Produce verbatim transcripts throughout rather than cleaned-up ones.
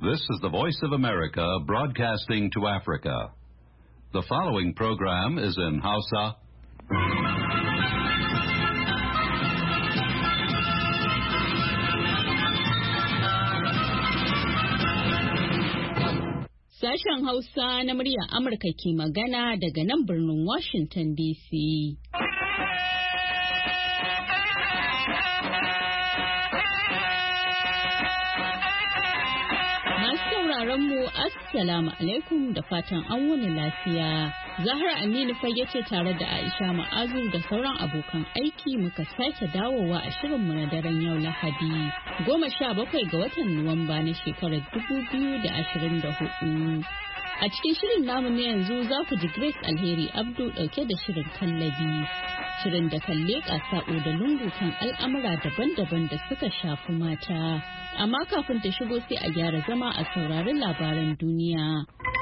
This is the Voice of America broadcasting to Africa. The following program is in Hausa. Sashen Hausa na muryar Amurka ke magana daga nan birnin Washington D C. mu assalamu alaikum da fatan an wani lafiya. Zahra Aminu fage ce tare da Aisha Ma'azu da sauran abokan aiki muka sake dawowa a shirinmu na daren yau Lahadi goma sha bakwai ga watan Nuwamba na shekarar dubu biyu da ashirin da hudu. A cikin shirin namu na yanzu za ku ji Grace Alheri Abdu dauke da shirin kallabi. Shirin da kan leƙa sa'o da lungu kan al'amura daban-daban da suka shafi mata. Amma kafin ta shigo sai a gyara zama a sauraron labaran duniya.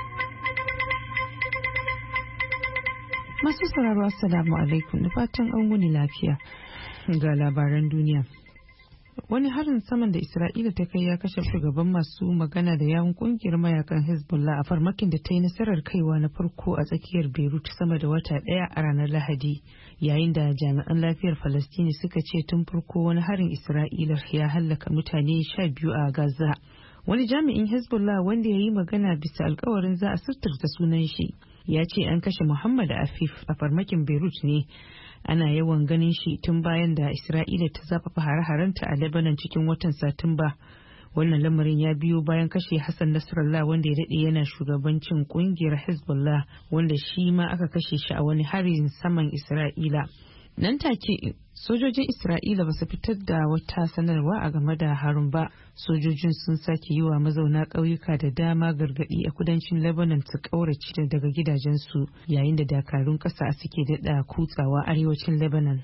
Masu sauraro assalamu alaikum da fatan an wuni lafiya ga labaran duniya. Wani harin saman da Isra'ila ta kai ya kashe shugaban masu magana da yawun kungiyar mayakan Hezbollah a farmakin da ta yi nasarar kaiwa na farko a tsakiyar Beirut sama da wata ɗaya a ranar Lahadi, yayin da jami'an lafiyar Falastini suka ce tun farko wani harin Isra'ila ya hallaka mutane sha biyu a Gaza. Wani jami'in Hezbollah wanda ya yi magana bisa alkawarin za a suturta sunan shi ya ce an kashe Muhammad Afif a farmakin Beirut ne. Ana yawan ganin shi tun bayan da Isra'ila ta zafafa hare-harenta a Lebanon cikin watan Satumba. Wannan lamarin ya biyo bayan kashe Hassan Nasrallah wanda ya daɗe yana shugabancin kungiyar Hezbollah wanda shi ma aka kashe shi a wani harin saman Isra'ila. Nan take sojojin Isra'ila ba su fitar da wata sanarwa a game da harin ba. Sojojin sun sake yi wa mazauna ƙauyuka da dama gargaɗi a kudancin Lebanon su ƙaurace daga gidajensu yayin da dakarun ƙasa suke daɗa kutsawa arewacin Lebanon.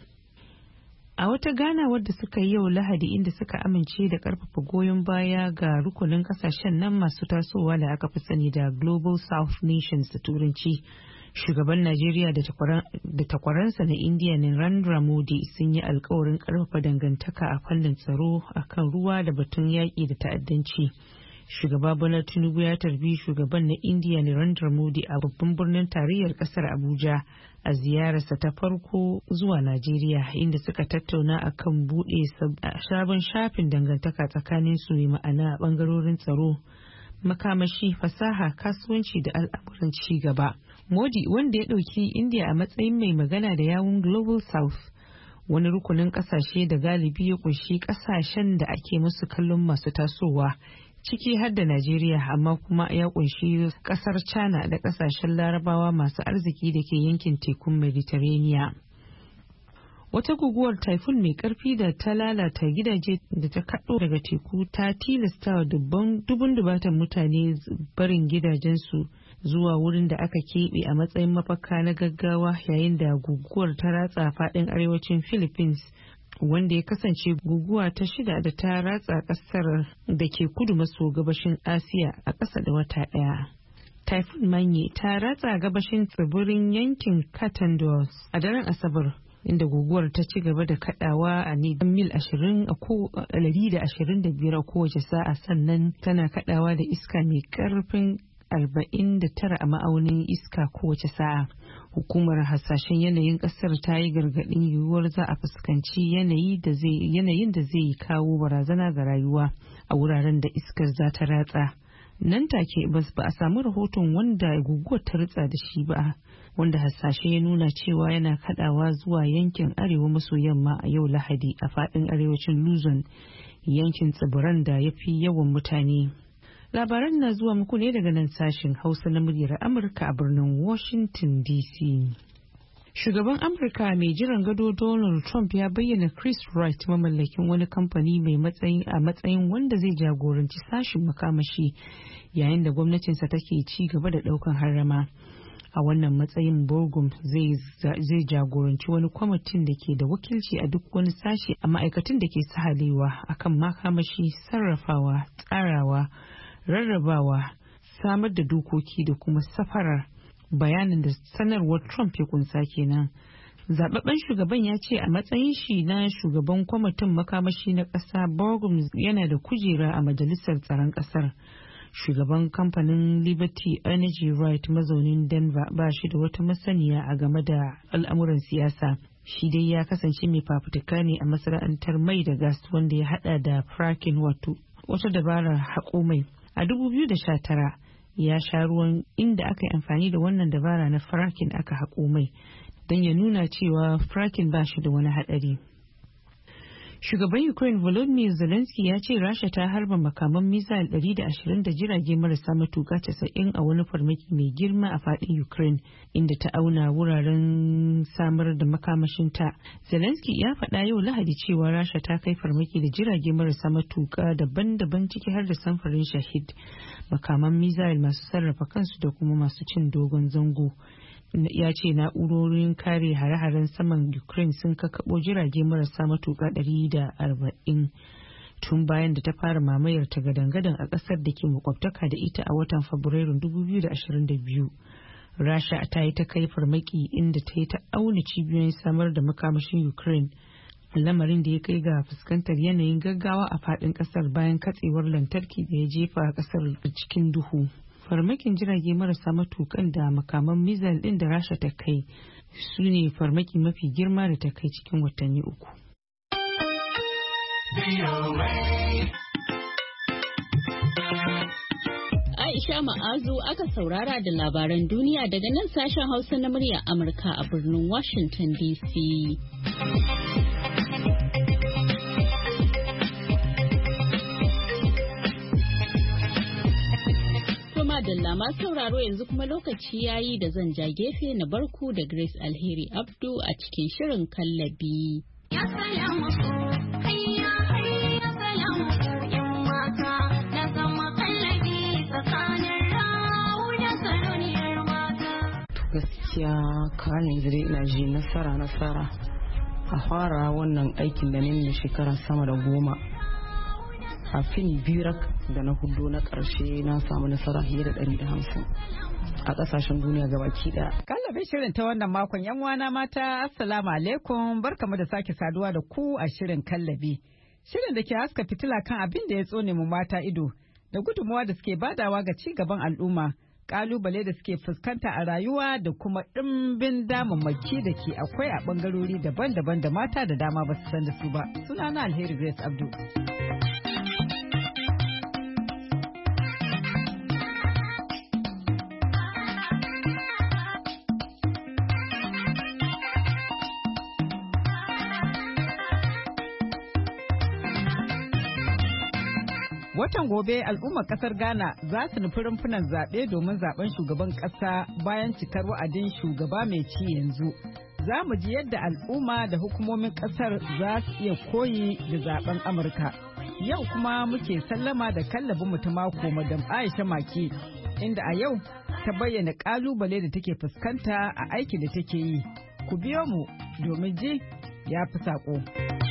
A wata ganawar da suka yi yau Lahadi inda suka amince da ƙarfafa goyon baya ga rukunin ƙasashen nan masu tasowa da aka fi sani da Global South Nations da Turanci. Shugaban Najeriya da takwaransa na Indiya Narendra Modi sun yi alkawarin karfafa dangantaka a fannin tsaro akan ruwa da batun yaƙi da ta'addanci. Shugaba Bola Tinubu ya tarbi shugaban na Indiya Narendra Modi a babban birnin tarayyar kasar Abuja a ziyararsa ta farko zuwa Najeriya, inda suka tattauna akan buɗe sabon shafin dangantaka tsakanin su mai ma'ana a bangarorin tsaro, makamashi, fasaha, kasuwanci da al'amuran ci gaba. Modi, wanda ya ɗauki India a matsayin mai magana da yawun Global South, wani rukunin ƙasashe da galibi ya ƙunshi ƙasashen da ake musu kallon masu tasowa, ciki har da Najeriya, amma kuma ya ƙunshi ƙasar China da ƙasashen Larabawa masu arziki da ke yankin tekun Mediterranean. Wata guguwar typhoon mai karfi da ta lalata gidaje da ta kaɗo daga teku ta tilasta wa dubun dubatan mutane barin gidajensu zuwa wurin da aka keɓe a matsayin mafaka na gaggawa yayin da guguwar ta ratsa faɗin arewacin Philippines, wanda ya kasance guguwa ta shida da ta ratsa ƙasar da ke kudu maso gabashin Asiya a ƙasa da wata ɗaya. Typhoon Manye ta ratsa gabashin tsibirin yankin Catanduanes a daren Asabar, inda guguwar ta ci gaba da kadawa a nisan mil ashirin a ɗari da ashirin da biyar a kowace sa'a, sannan tana kadawa da iska mai karfin arba'in da tara a ma'aunin iska kowace sa'a. Hukumar hasashen yanayin kasar ta yi gargadin yiwuwar za a fuskanci yanayi da zai yanayin da zai kawo barazana ga rayuwa a wuraren da iskar za ta ratsa. Nan take ba a samu rahoton wanda guguwar ta ritsa da shi ba, wanda hasashe ya nuna cewa yana kadawa zuwa yankin arewa maso yamma a yau Lahadi a fadin arewacin Luzon, yankin tsibiran da ya fi yawan mutane. Labaran na zuwa muku ne daga nan sashen Hausa na muryar Amurka a birnin Washington D C. Shugaban Amurka mai jiran gado Donald Trump ya bayyana Chris Wright, mamallakin wani kamfani mai matsayin a matsayin wanda zai jagoranci sashin makamashi yayin da gwamnatinsa take ci gaba da daukan harama. A wannan matsayin, Burgum zai jagoranci wani kwamitin da ke da wakilci a duk wani sashi a ma'aikatan da ke sahalewa akan makamashi, sarrafawa, tsarawa, rarrabawa, samar da dokoki da kuma safarar. Bayanin da sanarwar Trump ya kunsa kenan. Zababben shugaban ya ce a matsayin shi na shugaban kwamitin makamashi na ƙasa, Burgum yana da kujera a majalisar tsaron ƙasar. Shugaban kamfanin Liberty Energy Right mazaunin Denver ba shi da wata masaniya a game da al'amuran siyasa. Shi dai ya kasance mai fafutuka ne a masana'antar mai da gas wanda ya hada da fracking wato wata dabarar haƙo mai. A dubu biyu da sha tara ya sha ruwan inda aka yi amfani da wannan dabara na fracking aka haƙo mai don ya nuna cewa fracking ba shi da wani haɗari. Shugaban Ukraine Volodymyr Zelensky ya ce Rasha ta harba makaman misal ɗari da ashirin da jirage marasa matuka casa'in a wani farmaki mai girma a faɗin Ukraine inda ta auna wuraren samar da makamashinta. Zelensky ya faɗa yau Lahadi cewa Rasha ta kai farmaki da jirage marasa matuka daban-daban ciki har da samfurin Shahid, makaman misal masu sarrafa kansu da kuma masu cin dogon zango. Ya ce na'urorin kare hare-haren saman Ukraine sun kakkaɓo jirage marasa matuƙa ɗari da arba'in tun bayan da ta fara mamayar ta gadan-gadan a ƙasar da ke makwabtaka da ita a watan Fabrairun dubu biyu da ashirin da biyu. Rasha ta yi ta kai farmaki inda ta yi ta auna cibiyoyin samar da makamashin Ukraine, lamarin da ya kai ga fuskantar yanayin gaggawa a faɗin ƙasar bayan katsewar lantarki da ya jefa ƙasar cikin duhu. Farmakin jirage marasa matukan da makaman missile din da Rasha ta kai su ne farmaki mafi girma da ta kai cikin watanni uku. Aisha Ma'azu aka saurara da labaran duniya daga nan sashen Hausa na murya Amurka a birnin Washington D C. Dalla masu sauraro yanzu kuma lokaci yayi da zan ja gefe na barku da Grace Alheri Abdu a cikin shirin kallabi. Ya salamu hayya hayya salamu yan mata na zama kallabi tsakanin rawu da saloniyar mata. Gaskiya kan yanzu dai ina ji nasara nasara a fara wannan aikin da ne shekara sama da goma. A fini birak da na hudu na karshe na samu nasara fiye da ɗari da hamsin a ƙasashen duniya gabaki ɗaya. Kallabin shirin ta wannan makon yan wana mata assalamu alaikum barkamu da sake saduwa da ku a shirin kallabi. Shirin da ke haska fitila kan abin da ya tsone mu mata ido da gudunmawa da suke badawa ga ci gaban al'umma, kalubale da suke fuskanta a rayuwa da kuma ɗimbin damammaki da ke akwai a ɓangarori daban-daban da mata da dama ba su san da su ba. Sunana Alheri Grace Abdu. Watan gobe al'ummar kasar Ghana za su nufi rumfunan zaɓe domin zaɓen shugaban ƙasa bayan cikar wa'adin shugaba mai ci yanzu. Za mu ji yadda al'umma da hukumomin ƙasar za su iya koyi da zaɓen Amurka. Yau kuma muke sallama da kallabin ta mako Madam Aisha Maki, inda a yau ta bayyana ƙalubale da take fuskanta a aikin da take yi. Ku biyo mu domin ji ya fi saƙo.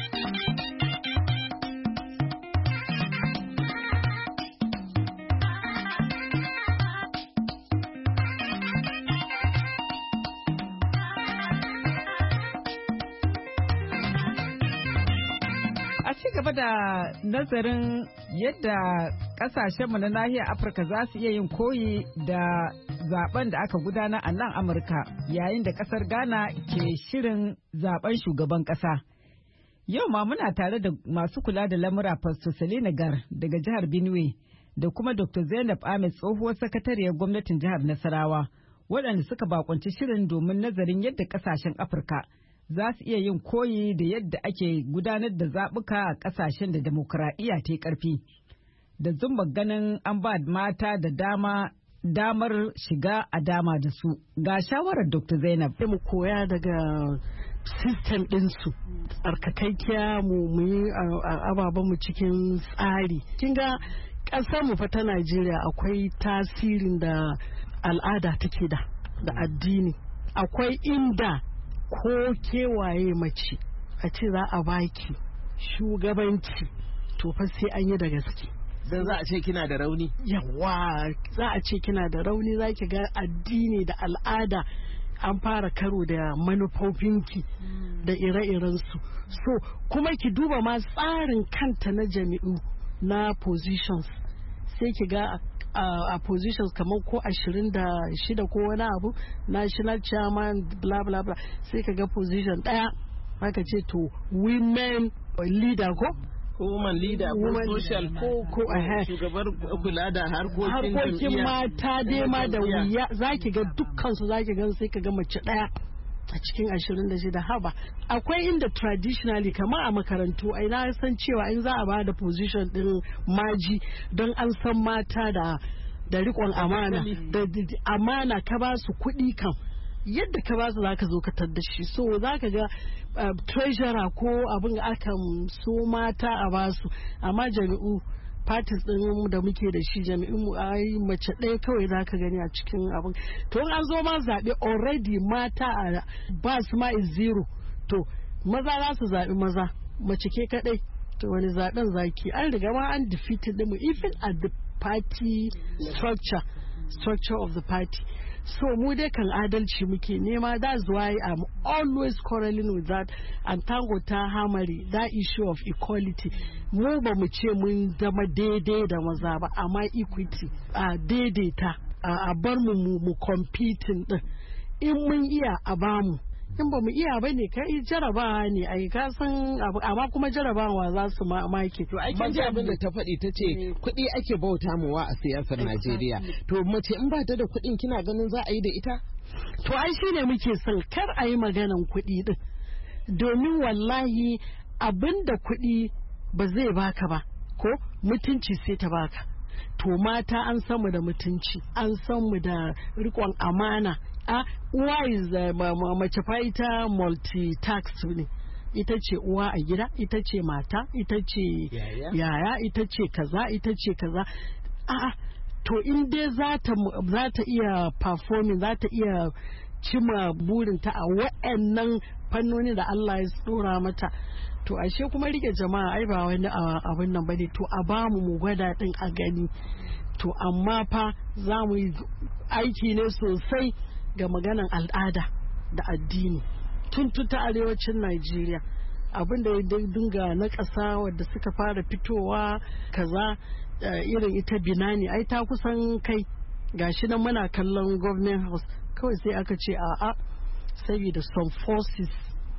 gaba da nazarin yadda kasashenmu na nahiyar Afirka za su iya yin koyi da zaben da aka gudana a nan Amurka yayin da kasar Ghana ke shirin zaben shugaban kasa. Yau ma muna tare da masu kula da lamura Pastor Selina Gar daga jihar Benue da kuma Doctor Zainab Ahmed tsohuwar sakatariyar gwamnatin jihar Nasarawa waɗanda suka bakunci shirin domin nazarin yadda kasashen Afirka za su iya yin koyi da yadda ake gudanar da zaɓuka a ƙasashen da demokuraɗiyya ta yi ƙarfi. Da zumba ganin an ba mata da dama damar shiga a dama da su. Ga shawarar Doctor Zainab. Mu koya daga sistem ɗinsu, tsarkakakkiya mu mu yi ababen mu cikin tsari. Kin ga ƙasar mu fa ta Najeriya akwai tasirin da al'ada take da da addini. Akwai inda ko kewaye mace a ce za a baki shugabanci to fa sai an yi da gaske. Dan za a ce kina da rauni? Yawa, za a ce kina da rauni, za ki ga addini da al'ada an fara karo da manufofinki da ire-irensu. So kuma ki duba ma tsarin kanta na jami'u na positions sai ki ga a positions kamar ko ashirin da shida ko wani abu, national chairman bla bla bla, sai ka ga position daya aka ce to women leader ko woman leader ko social ko ko shugabar kula da harkokin harkokin mata dai ma da wuya zaki ga dukkan su zaki ga sai ka ga mace daya a cikin ashirin da shida. Haba akwai inda traditionally kamar a makarantu ai na san cewa in za a ba da position din maji don an san mata da da riƙon amana da amana ka ba su kuɗi kan yadda ka ba su za ka zo ka tadda shi, so za ka ga uh, treasurer ko abin akan so mata a ba su, amma jami'u parties din da muke da shi jami'in mu ai mace ɗaya kawai za ka gani a cikin abin. To an zo ma zaɓe already mata a ba su ma is zero, to maza za su zaɓi maza, mace ke kaɗai, to wani zaɓen zaki an riga ma an defeated mu even at the party structure structure of the party. So mu dai kan adalci muke nema, that's why I'm always quarreling with that, and tango ta hamari that issue of equality. Mu ba mu ce mun zama daidai da maza ba, amma equity a daidaita a bar mu mu competing din, in mun iya a bamu, in ba mu iya ba ne kai jarabawa ne ai ka san, amma kuma jarabawa za su maki. To ai kin ji abin da ta faɗi, ta ce kuɗi ake bauta muwa a siyasar Najeriya. To mace in ba ta da kuɗin kina ganin za a yi da ita? To ai shine muke son kar a yi maganan kuɗi din, domin wallahi abin da kuɗi ba zai baka ba ko mutunci sai ta baka. To mata an san mu da mutunci, an san mu da riƙon amana. a uwa is mace fa ita multi-tax ne, ita ce uwa a gida, ita ce mata, ita ce yaya, ita ce kaza, ita ce kaza. A'a, to in dai za ta iya performing, za ta iya cima burinta a waɗannan fannoni da Allah ya tsora mata, to ashe kuma rike jama'a ai ba wani abin nan bane, to a bamu mu gwada din a gani. To amma fa za mu yi aiki ne sosai ga maganan al'ada da addini tun ta arewacin Najeriya, abin da ya dinga na ƙasa wadda suka fara fitowa kaza irin ita Binani ai ta kusan kai, gashi nan muna kallon government house kawai sai aka ce a'a saboda some forces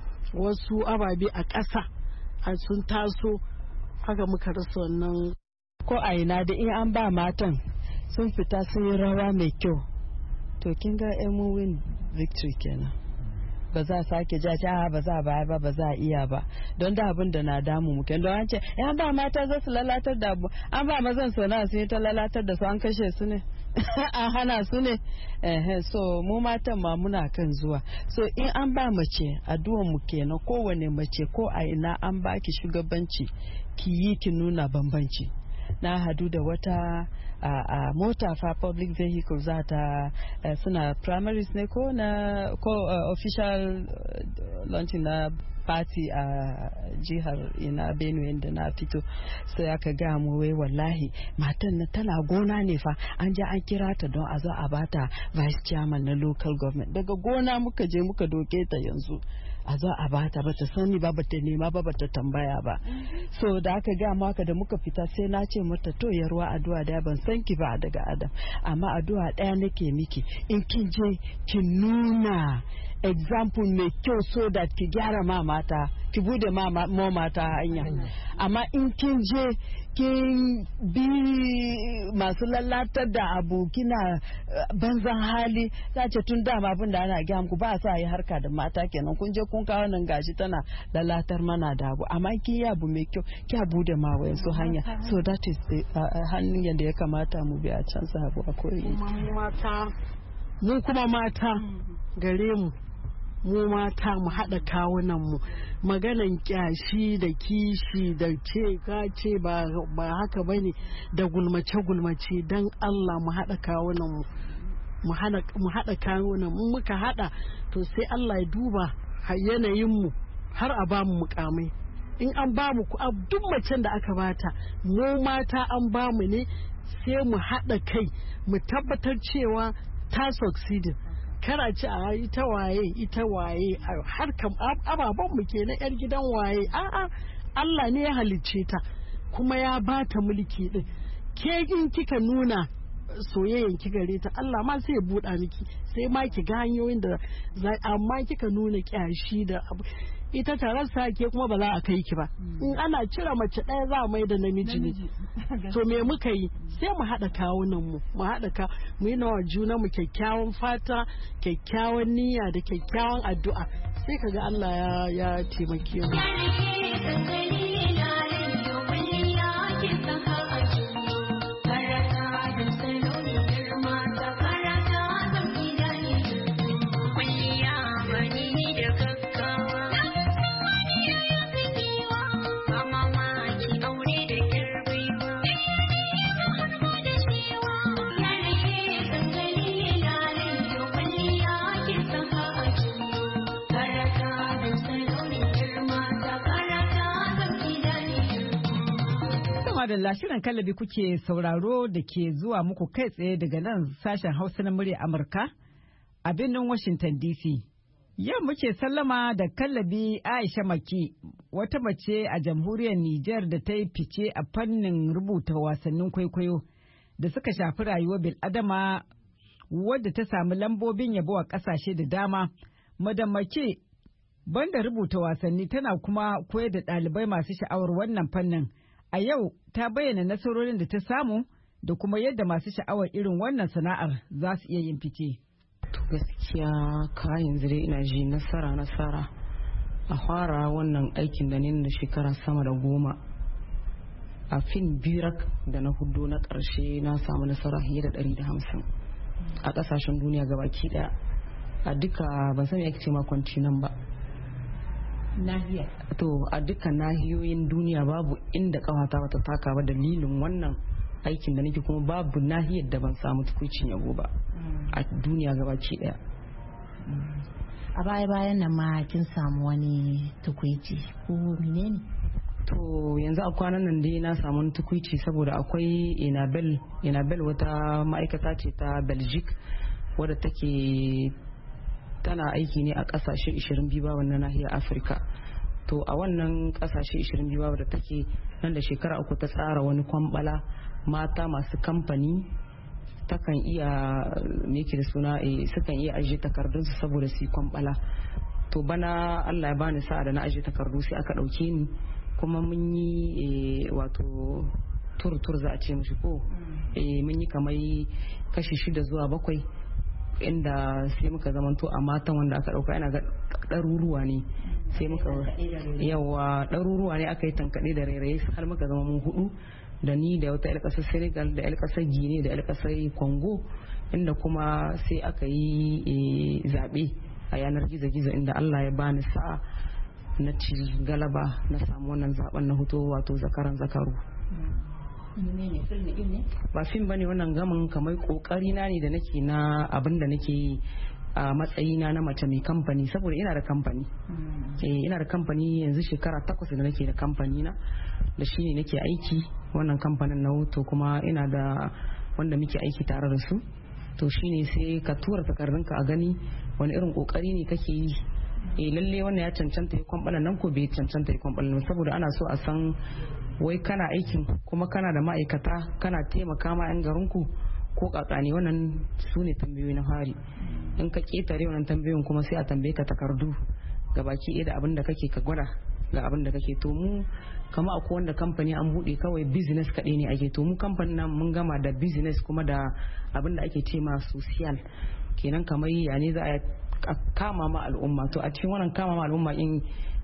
wasu ababe a ƙasa sun taso, haka muka rasa wannan. Ko a ina da in an ba matan sun fita sun yi rawa mai kyau, to kin ga yan win victory kenan, ba za a sake ja a ba za a baya ba ba za a iya ba, don da abin da na damu mu kenan, don an ce yan ba mata za su lalatar da abu, an ba mazan so na sun yi ta lalatar da su, an kashe su ne an hana su ne, eh so mu matan ma muna kan zuwa. So in an ba mace addu'an mu kenan, kowane mace ko a ina an baki shugabanci ki yi ki nuna bambanci. Na hadu da wata a uh, uh, mota fa public vehicle za ta uh, suna primaries ne ko na ko uh, official uh, launching na party a uh, jihar ina Benue da na fito, sai aka ga mu wai wallahi matan na tana gona ne fa, an je an kira ta don a zo a bata vice chairman na local government, daga gona muka je muka doke ta yanzu a zo a bata, bata sani ba, bata nema ba, bata tambaya ba. So da aka ga maka da muka fita sai na ce mata to yarwa addu'a da ban san ki ba daga Adam, amma addu'a daya nake miki, in kin je ki nuna example mai kyau so that ki gyara ma mata, ki bude ma mata hanya, amma in kin je kin bi masu lalatar da abu kina banzan hali, za ce tun dama abin da ana gaya muku ba sa yi harka da mata kenan, kun je kun kawo nan gashi tana lalatar mana da abu, amma kin yi abu mai kyau ki bude ma wayansu hanya, so that is the hannun yadda ya kamata mu bi a can sabu a koyi. Mu kuma mata gare mu mu mata mu haɗa kawunan mu, maganan kyashi da kishi da ce ka ce ba haka bane da gulmace gulmace, dan Allah mu haɗa kawunan mu mu haɗa kawunan mu, muka haɗa to sai Allah ya duba yanayin mu har a ba mu mukamai. In an ba mu duk macen da aka bata, mu mata an ba mu ne sai mu haɗa kai mu tabbatar cewa ta succeeding. Kara ce a ita waye ita waye har kam ababan mu ke na yar gidan waye, a'a Allah ne ya halicce ta kuma ya bata mulki din. Ke in kika nuna soyayyen ki gare ta Allah ma sai ya buɗa miki sai ma ki ga hanyoyin da amma kika nuna kyashi da abu ita tararsa ke kuma ba za a kai ki ba in ana cire mace ɗaya za a mai da namiji ne to me muka yi sai mu haɗa kawunan mu mu haɗa ka mu yi nawa juna mu kyakkyawan fata kyakkyawan niyya da kyakkyawan addu'a sai kaga Allah ya ya taimake mu da shirin kallabi kuke sauraro da ke zuwa muku kai tsaye daga nan sashen Hausa na murya Amurka a birnin Washington D C. Yau muke sallama da kallabi Aisha Maki, wata mace a jamhuriyar Nijar da ta yi fice a fannin rubuta wasannin kwaikwayo da suka shafi rayuwar bil'adama wadda ta samu lambobin yabo a ƙasashe da dama. Madam Maki, banda rubuta wasanni tana kuma koyar da ɗalibai masu sha'awar wannan fannin. A yau ta bayyana nasarorin da ta samu da kuma yadda masu sha'awar irin wannan sana'ar za su iya yin fice. Gaskiya ka yanzu dai ina ji nasara nasara a fara wannan aikin da ne da shekara sama da goma. A fin birak da na hudu na ƙarshe na samu nasara fiye da ɗari da hamsin a ƙasashen duniya gabaki ɗaya. A duka ban san me ake ce ma kwantinan ba. Nahiya. To a dukkan nahiyoyin duniya babu inda kawata bata taka ba dalilin wannan aikin da nake kuma babu nahiyar da ban samu tukuicin yabo ba a duniya gabaki daya. A baya bayan nan ma kin samu wani tukuici ko menene? To yanzu a kwanan nan dai na samu tukuici saboda akwai Enabel Enabel wata ma'aikata ce ta Belgique wadda take tana aiki ne a kasashe ishirin biyu ba wannan nahiyar Afirka. To a wannan kasashe ishirin biyu ba da take nan da shekara uku ta tsara wani kwambala mata masu kamfani takan iya me yake da suna eh sukan iya ajiye takardun su saboda su yi kwambala. To bana Allah ya bani sa'a da na ajiye takardu sai aka dauke ni kuma mun yi wato tur tur za a ce mishi ko eh mun yi kamar kashi shida zuwa bakwai inda sai muka zamanto a matan wanda aka dauka yana ga ɗaruruwa ne sai muka yawa ɗaruruwa ne aka yi tankaɗe da rairaye har muka zama mun hudu da ni da wata 'yar ƙasar Senegal da 'yar ƙasar Guinea da 'yar ƙasar Congo inda kuma sai aka yi zaɓe a yanar gizo-gizo inda Allah ya bani sa'a na ci galaba na samu wannan zaben na hoto wato zakaran zakaru. Ba fim bane wannan gamin kamar kokari na ne da nake na abin da nake yi a matsayina na mace mai kamfani saboda ina da kamfani eh ina da kamfani yanzu shekara takwas da nake da kamfani na da shi ne nake aiki wannan kamfanin na hoto kuma ina da wanda muke aiki tare da su to shine sai ka tura takardunka a gani wani irin kokari ne kake yi eh lalle wannan ya cancanta ya kwambala nan ko bai cancanta ya kwambala saboda ana so a san wai kana aikin kuma kana da ma'aikata kana taimaka ma 'yan garinku ko kakani wannan su ne tambayoyi na fari in ka ketare wannan tambayoyin kuma sai a tambaye ka takardu ga baki ɗaya da abin da kake ka gwada ga abin da kake to mu kama akwai wanda kamfani an buɗe kawai business kaɗai ne ake to mu kamfanin nan mun gama da business kuma da abin da ake ce ma social kenan kamar ya ne za a kama ma al'umma to a cikin wannan kama ma al'umma in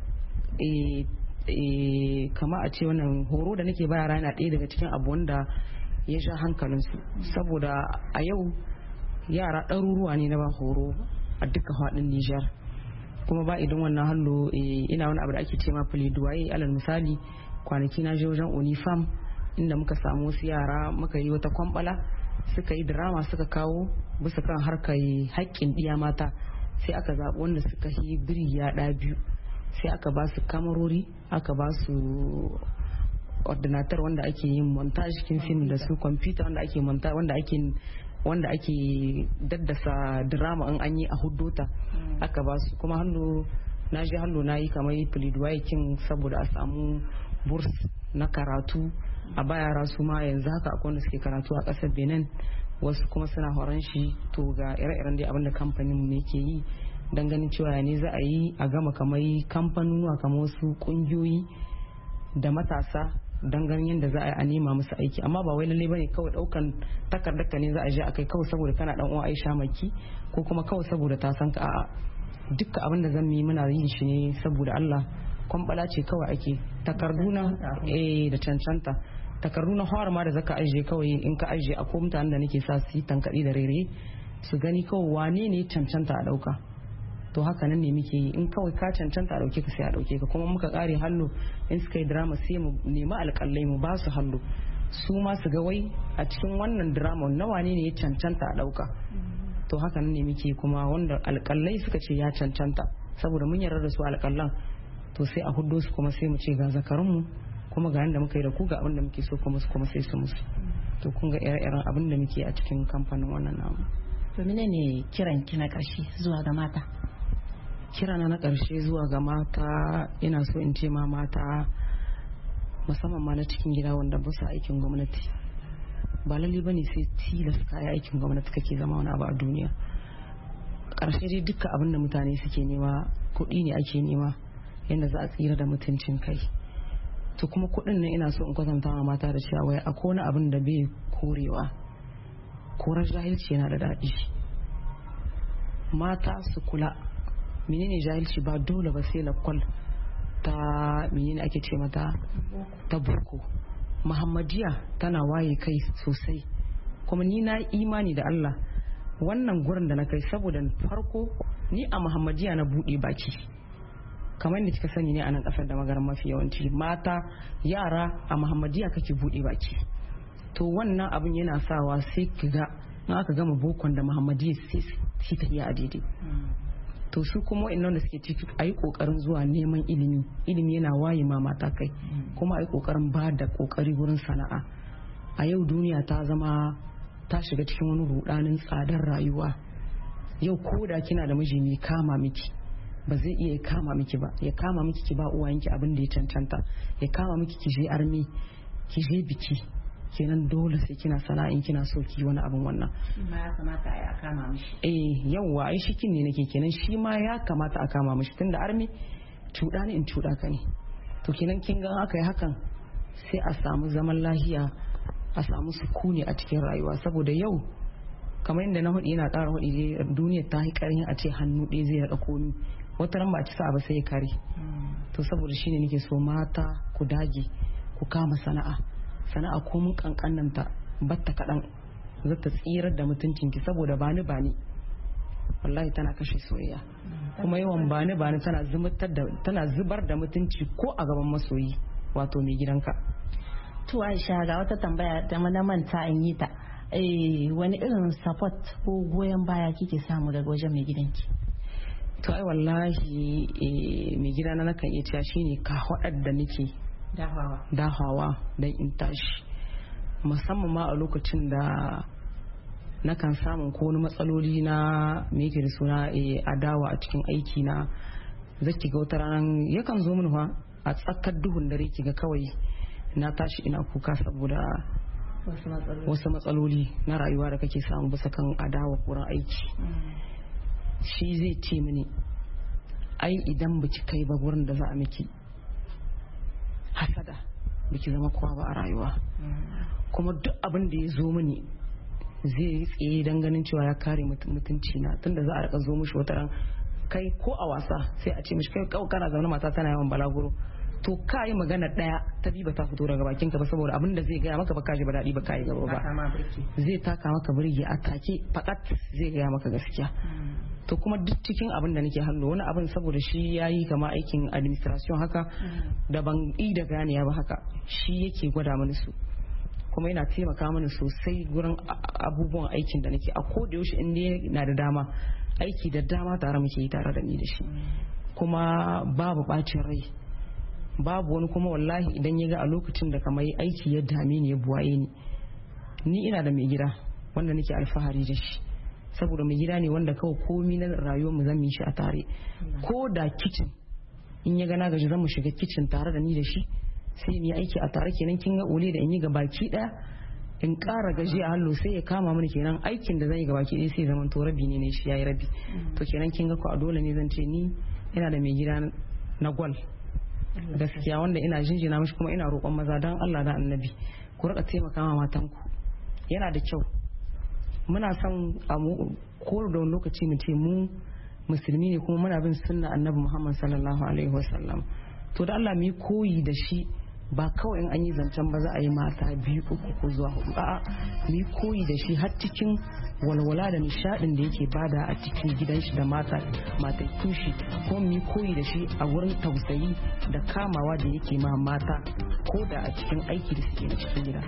E, kama a ce wannan horo da nake ba yara yana ɗaya daga cikin abu wanda ya sha hankalinsu saboda a yau yara ɗaruruwa ne na ba horo a duka faɗin Nijar kuma ba idan wannan hallo e, ina wani abu da ake ce ma duwaye alal misali kwanaki na je wajen Unifam inda muka samu wasu yara muka yi wata kwambala suka yi drama suka kawo bisa kan harkar haƙƙin ɗiya mata sai aka zaɓi wanda suka yi biri ya ɗa biyu sai aka ba su kamarori aka ba su ordinator wanda ake yin montage cikin film da su computer wanda ake monta wanda ake wanda ake daddasa drama in an yi a huddota aka ba su kuma hannu na ji hannu na yi kamar pleadway kin saboda a samu burs na karatu a ba yara su ma yanzu haka akwai wanda suke karatu a ƙasar Benin wasu kuma suna horon shi. To ga ire-iren dai abinda kamfanin ne ke yi don ganin cewa ne za a yi a gama kamar kamfanuwa kamar wasu kungiyoyi da matasa don ganin yadda za a yi a nema musu aiki. Amma ba wai lalle bane kawai daukan takardar ka ne za a je a kai kawai saboda kana dan uwa Aisha Maki ko kuma kawai saboda ta san ka. A'a, dukkan abin da zan yi muna yin shi ne saboda Allah. Kwambala ce kawai ake takarduna eh da cancanta. Takarduna har ma da zaka aje kawai in ka aje akwai mutanen da nake sa su tankadi da rere su gani kawai wane ne cancanta a dauka. To haka nan ne muke yi, in kawai ka cancanta a dauke ka sai a dauke ka. Kuma muka kare hallo in suka yi drama sai mu nemi alƙalai mu ba su hallo su ma su ga wai a cikin wannan drama nawa ne ne ya cancanta a dauka. To haka nan ne muke, kuma wanda alƙalai suka ce ya cancanta saboda mun yarda da su alƙalan, to sai a huddo su kuma sai mu ce ga zakarun mu kuma ga yanda muka yi da ku ga abin da muke so kuma su kuma sai su musu. To kun ga ire-iren abin da muke a cikin kamfanin wannan namu. To menene kiran ki na ƙarshe zuwa ga mata? Kirana na ƙarshe zuwa ga mata ina so in ce ma mata musamman ma na cikin gida wanda ba su aikin gwamnati, ba lalle bane sai tilas kaya aikin gwamnati kake zama wani abu a duniya. Ƙarshe dai dukkan abin da mutane suke nema kuɗi ne ake nema yadda za a tsira da mutuncin kai. To kuma kuɗin nan ina so in kwatanta ma mata da cewa wai akwai wani abin da bai korewa, korar jahilci yana da daɗi. Mata su kula menene jahilci, ba dole ba sai lakwal ta menene ake ce mata ta boko. Muhammadiya tana waye kai sosai, kuma ni na imani da Allah wannan gurin da na kai saboda farko ni a Muhammadiya na bude baki, kamar yadda kika sani ne a nan kasar da magaran mafi yawanci mata yara a Muhammadiya kake bude baki. To wannan abin yana sawa sai kiga in aka gama bokon da Muhammadiya sai ta iya a daidai. To su kuma wa'annan da suke ciki a yi kokarin zuwa neman ilimi, ilimi yana waye ma mata kai, kuma a yi kokarin ba da kokari wurin sana'a. A yau duniya ta zama ta shiga cikin wani rudanin tsadar rayuwa. Yau ko da kina da miji mai kama miki ba zai iya kama miki ba, ya kama miki ki ba uwayenki abin da ya cancanta, ya kama miki ki je armi ki je biki, kenan dole sai kina sana'in kina so ki wani abin wannan. Ma ya kamata a kama mishi. Eh yawwa ai shikin ne nake kenan shi ma ya kamata a kama mishi tunda armi cuɗa ne in cuɗa ka ne. To kenan kin ga aka yi hakan sai a samu zaman lahiya, a samu sukuni a cikin rayuwa. Saboda yau kamar yadda na hudu yana ƙara hudu duniyar ta yi ƙarhin a ce hannu ɗaya zai raɗa komi, wata ran ba a ci sa ba sai ya kare. To saboda shine nake so mata ku dage ku kama sana'a. Sana'a ko mun kankananta batta kaɗan za ta tsirar da mutuncinki, saboda bani bani wallahi tana kashe soyayya, kuma yawan bani bani tana tana zubar da mutunci ko a gaban masoyi wato mai gidanka. To Aisha, ga wata tambaya da na manta in yi ta, eh wani irin support ko goyon baya kike samu daga wajen mai gidanki? To ai wallahi mai gidana nakan iya cewa shine ka hadar da nake dahawa dahawa don in tashi, musamman ma a lokacin da nakan samun ko wani matsaloli na me yake da suna adawa a cikin aiki na. Zaki ga wata ranar yakan zo min fa a tsakar duhun dare kiga kawai na tashi ina kuka saboda wasu matsaloli na rayuwa da kake samu bisa kan adawa wurin aiki. Shi zai ce mini ai idan baki kai ba wurin da za a miki hasada baki zama kowa ba a rayuwa. Kuma duk abin da ya zo mini zai yi tsaye don ganin cewa ya kare mutunci na, tunda za a rika zo mishi wata ran kai ko a wasa sai a ce mishi kai kawai kana zaune mata tana yawan balaguro, to ka yi magana daya ta bi ba ta fito daga bakin ka ba saboda abin da zai gaya maka ba ka ji ba daɗi ba ka yi gaba ba, zai taka maka birgi a take fakat zai gaya maka gaskiya. To kuma duk cikin abin da nake hallo wani abin saboda shi ya yi kama aikin administration haka da ban yi da ganiya ba haka, shi yake gwada mani su kuma yana taimaka mani sosai gurin abubuwan aikin da nake a koda yaushe in na da dama aiki da dama tare muke yi tare da ni da shi, kuma babu bacin rai babu wani. Kuma wallahi idan ya ga a lokacin da kamar aiki ya dame ni ya buwaye ni, ni ina da mai gida wanda nake alfahari da shi, saboda mai gida ne wanda kawai komi na rayuwar mu zan yi shi a tare. Ko da kitchen in ya ga na gaji zan mu shiga kitchen tare da ni da shi sai mu yi aiki a tare. Kenan kin ga ole da in yi ga baki daya in ƙara gaji a hallo sai ya kama mini kenan aikin da zan yi gabaki ɗaya sai zaman to rabi ne ne shi yayi rabi to kenan kin ga ko a dole ne zan ce ni ina da mai gida na gwal gaskiya wanda ina jinjina mishi kuma ina roƙon maza dan Allah da Annabi ku rika taimaka ma matanku yana da kyau muna son a ko da wani lokaci mu ce mu musulmi ne kuma muna bin sunna Annabi Muhammad sallallahu alaihi wasallam to da Allah mu yi koyi da shi ba kawai in an yi zancen ba za a yi mata biyu uku ko zuwa hudu a'a mu yi koyi da shi har cikin walwala da nishadin da yake bada a cikin gidan shi da mata mata kushi ko mu yi koyi da shi a wurin tausayi da kamawa da yake ma mata ko da a cikin aiki da suke da cikin gida.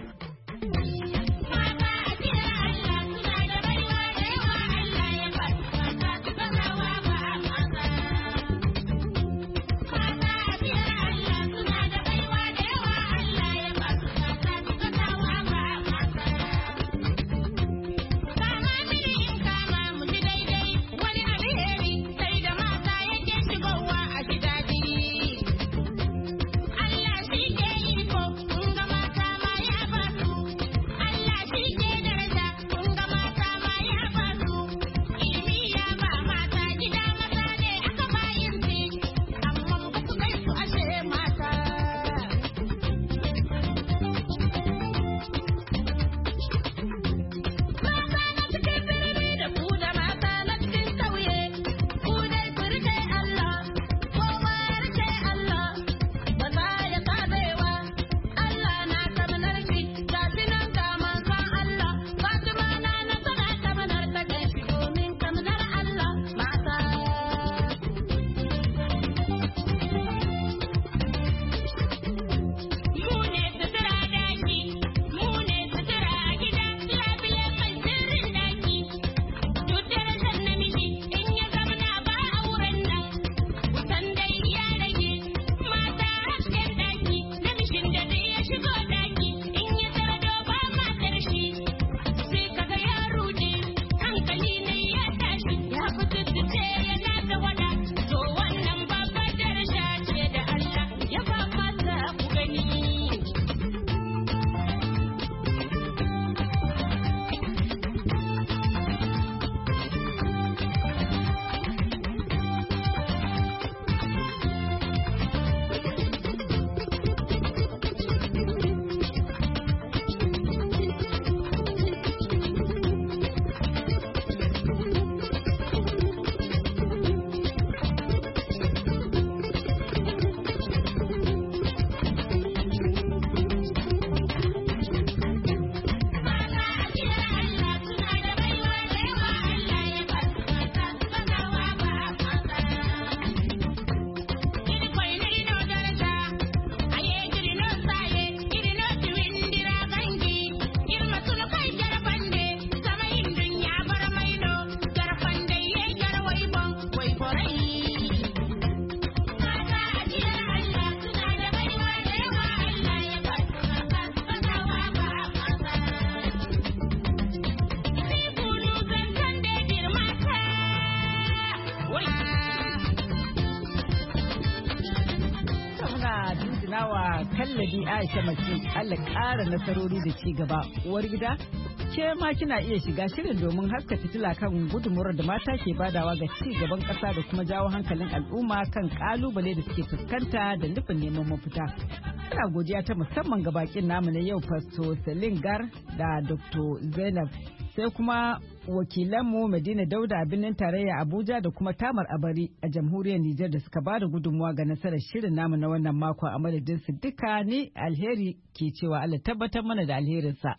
Kallabi Aisha Mace Allah ƙara nasarori da ci gaba. Uwar gida, ke ma kina iya shiga shirin domin haska fitila kan gudunmuwar da mata ke badawa ga ci gaban ƙasa da kuma jawo hankalin al'umma kan ƙalubale da suke fuskanta da nufin neman mafita. Ina godiya ta musamman ga bakin namu na yau Fasto Selin Gar da Doctor Zainab sai kuma wakilanmu Madina Dauda a birnin tarayya Abuja da kuma Tamar Abari a jamhuriyar Nijar da suka bada gudunmuwa ga nasarar shirin namu na wannan mako a madadin su duka ne alheri ke cewa Allah tabbatar mana da alherinsa.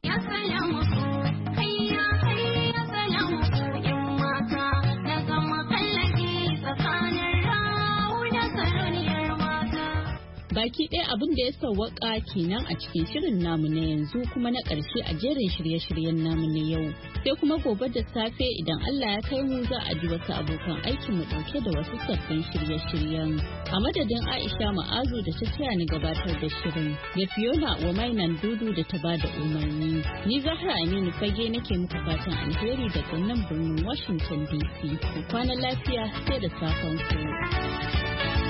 Baki ɗaya abin da ya sauwaka kenan a cikin shirin namu na yanzu kuma na ƙarshe a jerin shirye-shiryen namu na yau. Sai kuma gobe da safe idan Allah ya kai mu za a ji wasu abokan aikin mu ɗauke da wasu sabbin shirye-shiryen. A madadin Aisha Ma'azu da ta taya ni gabatar da shirin, da Fiona wa mainan dudu da ta bada umarni. Ni Zahra Aminu Fage nake muku fatan alheri daga nan birnin Washington D C. Ku kwana lafiya sai da safen ku.